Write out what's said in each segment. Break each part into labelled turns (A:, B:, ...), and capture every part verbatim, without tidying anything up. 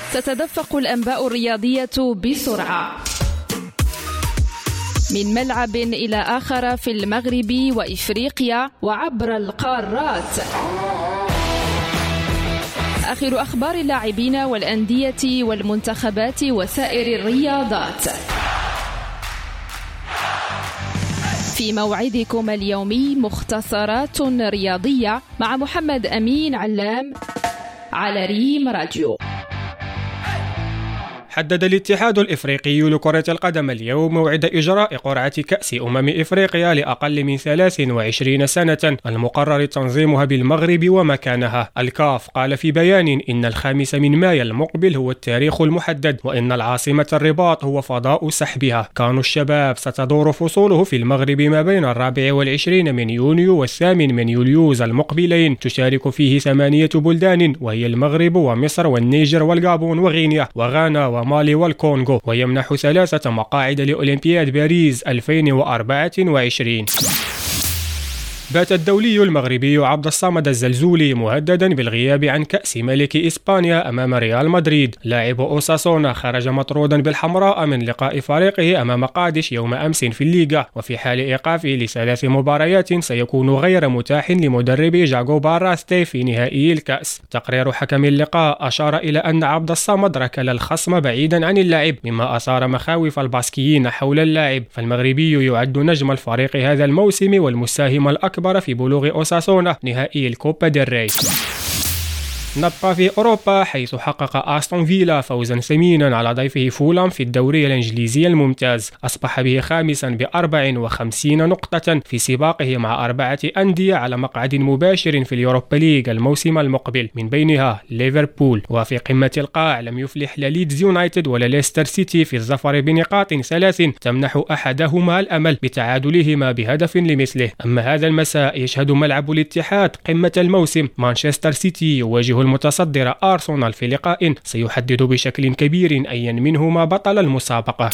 A: تتدفق الأنباء الرياضية بسرعة من ملعب إلى آخر في المغرب وإفريقيا وعبر القارات. آخر أخبار اللاعبين والأندية والمنتخبات وسائر الرياضات في موعدكم اليومي مختصرات رياضية مع محمد أمين علام على ريم راديو.
B: حدد الاتحاد الإفريقي لكرة القدم اليوم موعد إجراء قرعة كأس أمم إفريقيا لأقل من ثلاث وعشرين سنة المقرر تنظيمها بالمغرب ومكانها. الكاف قال في بيان إن الخامس من مايو المقبل هو التاريخ المحدد، وإن العاصمة الرباط هو فضاء سحبها. كان الشباب ستدور فصوله في المغرب ما بين الرابع والعشرين من يونيو والثامن من يوليوز المقبلين، تشارك فيه ثمانية بلدان وهي المغرب ومصر والنيجر والغابون وغينيا وغانا مالي والكونغو، ويمنح ثلاثة مقاعد لأولمبياد باريس ألفين وأربعة وعشرين. بات الدولي المغربي عبد الصمد الزلزولي مهددا بالغياب عن كأس ملك إسبانيا أمام ريال مدريد. لاعب أوساسونا خرج مطرودا بالحمراء من لقاء فريقه أمام قادش يوم أمس في الليغا، وفي حال إيقافه لثلاث مباريات سيكون غير متاح لمدرب جاكو باراستي في نهائي الكأس. تقرير حكم اللقاء أشار إلى أن عبد الصمد ركل الخصم بعيدا عن اللاعب، مما أثار مخاوف الباسكيين حول اللاعب. فالمغربي يعد نجم الفريق هذا الموسم والمساهم الأكبر في بلوغ أوساسونا نهائي الكوبا ديل ري. نبقى في أوروبا، حيث حقق أستون فيلا فوزا ثمينا على ضيفه فولام في الدوري الإنجليزي الممتاز. أصبح به خامسا بأربع وخمسين نقطة في سباقه مع أربعة أندية على مقعد مباشر في اليوروبا ليج الموسم المقبل، من بينها ليفربول. وفي قمة القاع لم يفلح لا ليدز يونايتد ولا ليستر سيتي في الظفر بنقاط ثلاث تمنح أحدهما الأمل بتعادلهما بهدف لمثله. أما هذا المساء يشهد ملعب الاتحاد قمة الموسم. مانشستر سيتي يواجه المتصدر أرسنال في لقاء سيحدد بشكل كبير أيا منهما بطل المسابقة.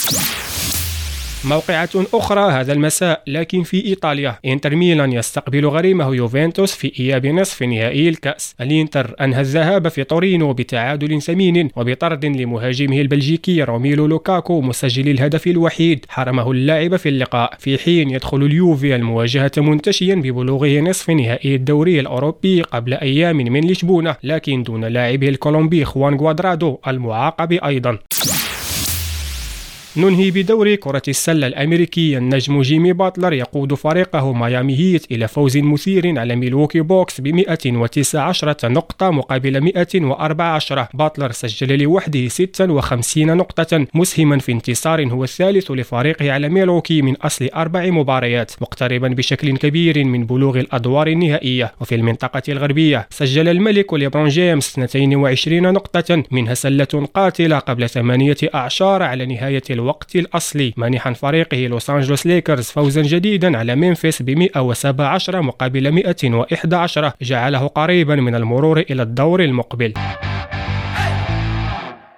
B: موقعة أخرى هذا المساء لكن في إيطاليا، إنتر ميلان يستقبل غريمه يوفنتوس في إياب نصف نهائي الكأس. الإنتر أنهى الذهاب في تورينو بتعادل ثمين وبطرد لمهاجمه البلجيكي روميلو لوكاكو مسجل الهدف الوحيد حرمه اللاعب في اللقاء، في حين يدخل اليوفي المواجهة منتشيا ببلوغه نصف نهائي الدوري الأوروبي قبل أيام من لشبونة، لكن دون لاعبه الكولومبي خوان غوادرادو المعاقب أيضا. ننهي بدوري كرة السلة الأمريكي. النجم جيمي باتلر يقود فريقه ميامي هيت إلى فوز مثير على ميلوكي بوكس بمئة وتسعة عشر نقطة مقابل مئة وأربعة عشر. باتلر سجل لوحده ستة وخمسين نقطة، مسهما في انتصار هو الثالث لفريقه على ميلوكي من أصل أربع مباريات، مقتربا بشكل كبير من بلوغ الأدوار النهائية. وفي المنطقة الغربية سجل الملك ليبرون جيمس اثنتين وعشرين نقطة، منها سلة قاتلة قبل ثمانية أعشار على نهاية الوقت الأصلي، مانحا فريقه لوس أنجلوس ليكرز فوزا جديدا على ممفيس بمئة وسبعة عشر مقابل مئة وإحدى عشر، جعله قريبا من المرور إلى الدور المقبل.